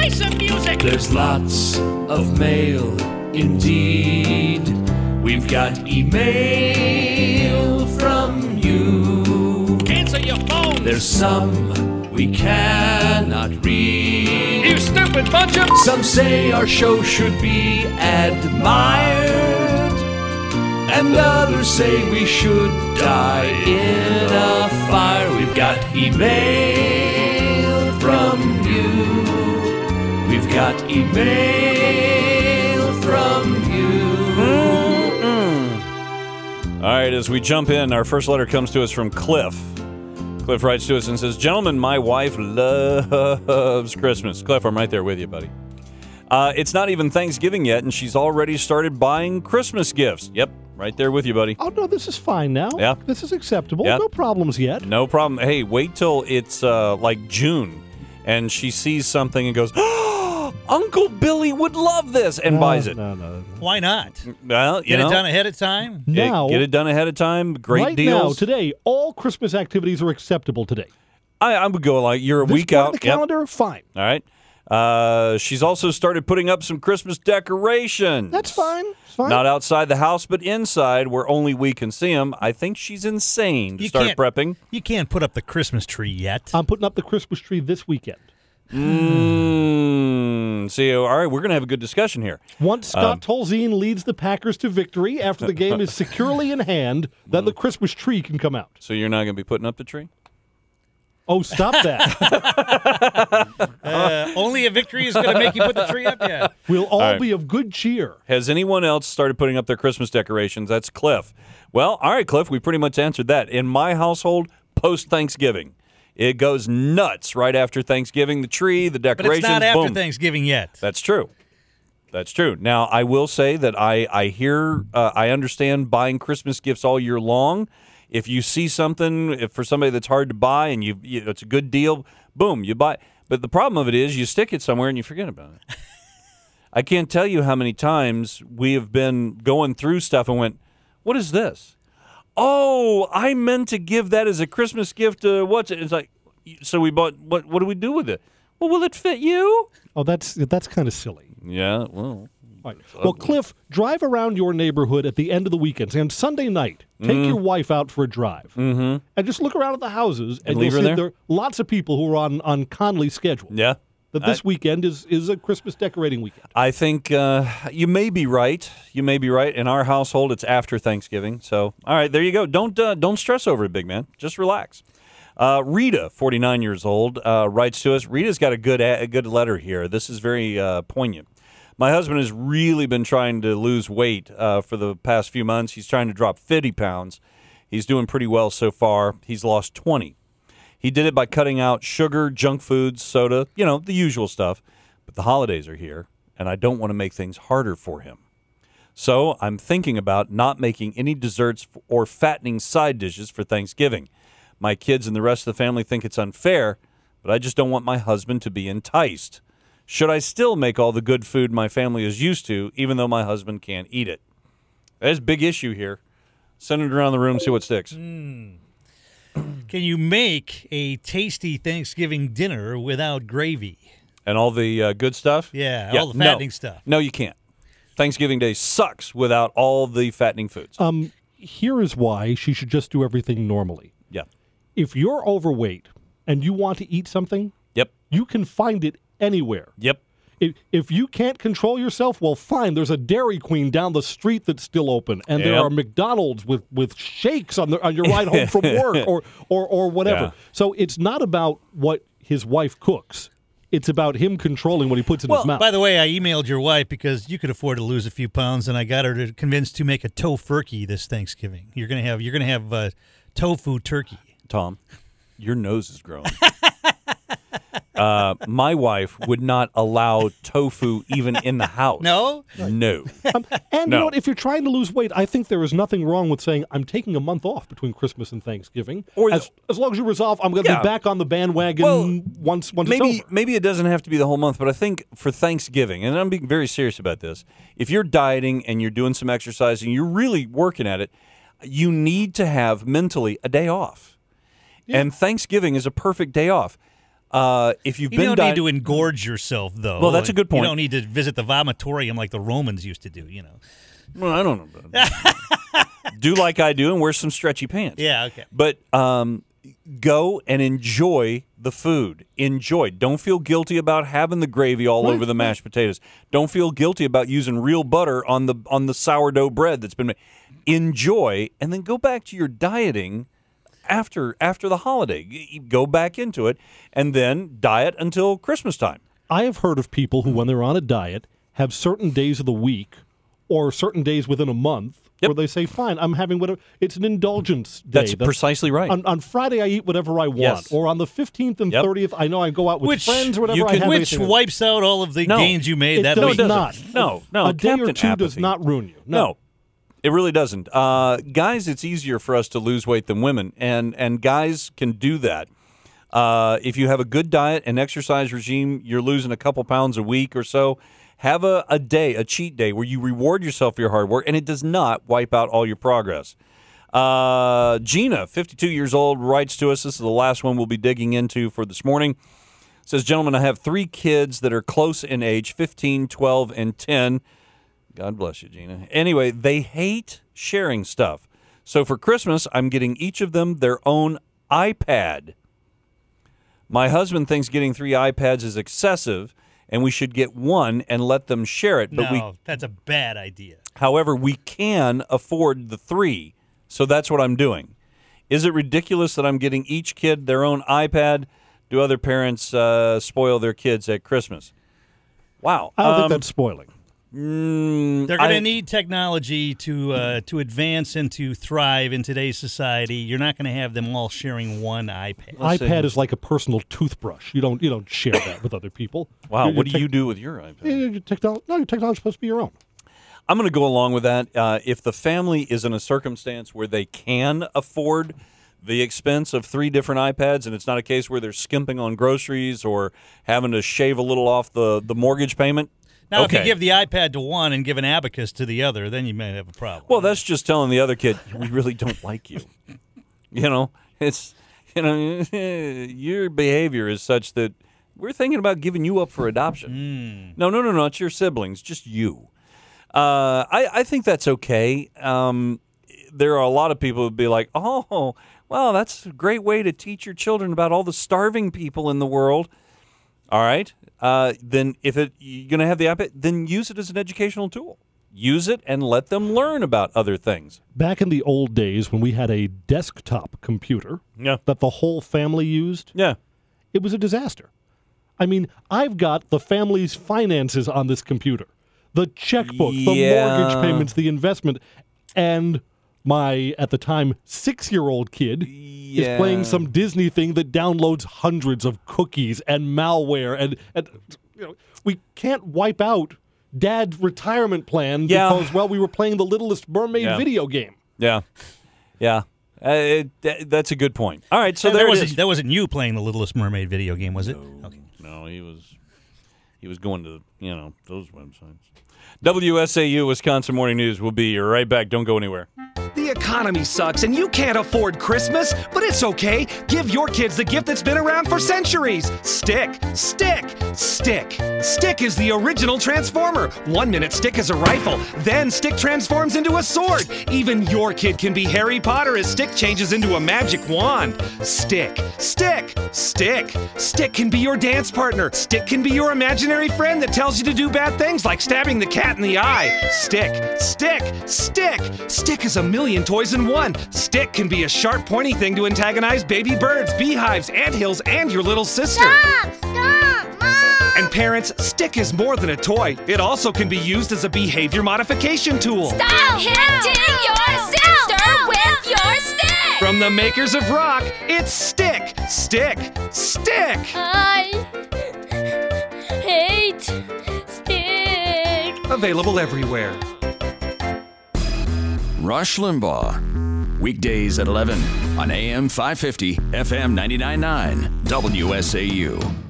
Play some music. There's lots of mail indeed. We've got email from you. Answer your phone. There's some we cannot read. You stupid bunch of... Some say our show should be admired, and others say we should die in a fire. We've got email from you. We've got email from you. All right, as we jump in, our first letter comes to us from Cliff. Cliff writes to us and says, "Gentlemen, my wife loves Christmas." Cliff, I'm right there with you, buddy. It's not even Thanksgiving yet, and she's already started buying Christmas gifts. Yep, right there with you, buddy. Oh, no, this is fine now. Yeah. This is acceptable. Yeah. No problems yet. No problem. Hey, wait till it's like June, and she sees something and goes, "Oh, Uncle Billy would love this," and buys it. No. Why not? Well, Get it done ahead of time? Now, get it done ahead of time. Great right deals. now, today, all Christmas activities are acceptable today. I would go like you're a This week part out. of the calendar, fine. All right. She's also started putting up some Christmas decorations. That's fine. It's fine. Not outside the house, but inside where only we can see them. I think she's insane to start prepping. You can't put up the Christmas tree yet. I'm putting up the Christmas tree this weekend. See, all right, we're going to have a good discussion here. Once Scott Tolzien leads the Packers to victory after the game is securely in hand, then the Christmas tree can come out. So you're not going to be putting up the tree? Oh, stop that. Only a victory is going to make you put the tree up? Yeah. We'll all right. be of good cheer. Has anyone else started putting up their Christmas decorations? That's Cliff. Well, all right, Cliff, we pretty much answered that. In my household, post-Thanksgiving. It goes nuts right after Thanksgiving. The tree, the But decorations, it's not after boom. Thanksgiving yet. That's true. That's true. Now, I will say that I understand buying Christmas gifts all year long. If you see something for somebody that's hard to buy and it's a good deal, boom, you buy. But the problem of it is you stick it somewhere and you forget about it. I can't tell you how many times we have been going through stuff and went, "What is this? Oh, I meant to give that as a Christmas gift to what's it?" It's like, so we bought, what do we do with it? Well, will it fit you? Oh, that's kind of silly. Yeah, well. All right. Well, Cliff, drive around your neighborhood at the end of the weekend. Say on Sunday night, take your wife out for a drive. Mm-hmm. And just look around at the houses, and leave you'll her see there? are lots of people who are on Conley's schedule. Yeah. That this weekend is a Christmas decorating weekend. I think you may be right. You may be right. In our household, it's after Thanksgiving. So, all right, there you go. Don't stress over it, big man. Just relax. Rita, 49 years old, writes to us. Rita's got a good letter here. This is very poignant. My husband has really been trying to lose weight for the past few months. He's trying to drop 50 pounds. He's doing pretty well so far. He's lost 20. He did it by cutting out sugar, junk foods, soda, the usual stuff. But the holidays are here, and I don't want to make things harder for him. So I'm thinking about not making any desserts or fattening side dishes for Thanksgiving. My kids and the rest of the family think it's unfair, but I just don't want my husband to be enticed. Should I still make all the good food my family is used to, even though my husband can't eat it? There's a big issue here. Send it around the room, see what sticks. Can you make a tasty Thanksgiving dinner without gravy? And all the good stuff? Yeah, all the fattening stuff. No, you can't. Thanksgiving Day sucks without all the fattening foods. Here is why she should just do everything normally. Yeah. If you're overweight and you want to eat something, Yep. you can find it anywhere. Yep. If you can't control yourself, well, fine. There's a Dairy Queen down the street that's still open, and there Yep. are McDonald's with shakes on your ride home from work or whatever. Yeah. So it's not about what his wife cooks. It's about him controlling what he puts in his mouth. By the way, I emailed your wife because you could afford to lose a few pounds, and I got her to convince to make a tofurkey this Thanksgiving. You're gonna have tofu turkey. Tom, your nose is growing. My wife would not allow tofu even in the house. No? No. And you No. know what? If you're trying to lose weight, I think there is nothing wrong with saying, I'm taking a month off between Christmas and Thanksgiving. Or as long as you resolve, I'm going to Yeah. be back on the bandwagon once it's over. Maybe it doesn't have to be the whole month, but I think for Thanksgiving, and I'm being very serious about this, if you're dieting and you're doing some exercising, you're really working at it, you need to have mentally a day off. And Thanksgiving is a perfect day off. if you've You been don't need to engorge yourself, though. Well, that's a good point. You don't need to visit the vomitorium like the Romans used to do, Well, I don't know. About that. Do like I do and wear some stretchy pants. Yeah, okay. But go and enjoy the food. Enjoy. Don't feel guilty about having the gravy all over the mashed potatoes. Don't feel guilty about using real butter on the sourdough bread that's been made. Enjoy, and then go back to your dieting after the holiday. Go back into it, and then diet until Christmas time. I have heard of people who, when they're on a diet, have certain days of the week or certain days within a month where they say, fine, I'm having whatever. It's an indulgence day. That's precisely right. On Friday, I eat whatever I want. Yes. Or on the 15th and 30th, I know I go out with friends or whatever. Which wipes out all of the gains you made that does week. not. No. A day Captain or two does Apathy. not ruin you. No, it really doesn't. Guys, it's easier for us to lose weight than women, and guys can do that. If you have a good diet and exercise regime, you're losing a couple pounds a week or so. Have a day, a cheat day, where you reward yourself for your hard work, and it does not wipe out all your progress. Gina, 52 years old, writes to us. This is the last one we'll be digging into for this morning. Says, gentlemen, I have 3 kids that are close in age, 15, 12, and 10. God bless you, Gina. Anyway, they hate sharing stuff. So for Christmas, I'm getting each of them their own iPad. My husband thinks getting 3 iPads is excessive, and we should get one and let them share it. But That's a bad idea. However, we can afford the 3, so that's what I'm doing. Is it ridiculous that I'm getting each kid their own iPad? Do other parents spoil their kids at Christmas? Wow. I don't think that's spoiling. They're going to need technology to advance and to thrive in today's society. You're not going to have them all sharing one iPad. iPad is like a personal toothbrush. You don't share that with other people. Wow, what do you do with your iPad? Your technology is supposed to be your own. I'm going to go along with that. If the family is in a circumstance where they can afford the expense of 3 different iPads, and it's not a case where they're skimping on groceries or having to shave a little off the mortgage payment. Now, if you give the iPad to one and give an abacus to the other, then you may have a problem. Well, that's just telling the other kid, we really don't like you. It's your behavior is such that we're thinking about giving you up for adoption. No, it's your siblings, just you. I think that's okay. There are a lot of people who'd be like, oh, well, that's a great way to teach your children about all the starving people in the world. All right. Then if you're going to have the iPad, then use it as an educational tool. Use it and let them learn about other things. Back in the old days when we had a desktop computer that the whole family used, it was a disaster. I mean, I've got the family's finances on this computer. The checkbook, the mortgage payments, the investment, and my, at the time, 6-year-old kid is playing some Disney thing that downloads hundreds of cookies and malware, and we can't wipe out Dad's retirement plan because, we were playing the Littlest Mermaid video game. Yeah. That's a good point. All right, so that wasn't you playing the Littlest Mermaid video game, was it? Okay. No, he was going to those websites. WSAU Wisconsin Morning News will be right back. Don't go anywhere. The economy sucks and you can't afford Christmas, but it's okay. Give your kids the gift that's been around for centuries. Stick. Stick is the original Transformer. 1 minute Stick is a rifle, then Stick transforms into a sword. Even your kid can be Harry Potter as Stick changes into a magic wand. Stick can be your dance partner. Stick can be your imaginary friend that tells you to do bad things like stabbing the cat in the eye. Stick is a million toys in one. Stick can be a sharp, pointy thing to antagonize baby birds, beehives, anthills, and your little sister. Stop, Mom! And parents, Stick is more than a toy. It also can be used as a behavior modification tool. Stop hitting your sister with your stick! From the makers of rock, it's Stick! I hate Stick. Available everywhere. Rush Limbaugh. Weekdays at 11 on AM 550, FM 99.9, WSAU.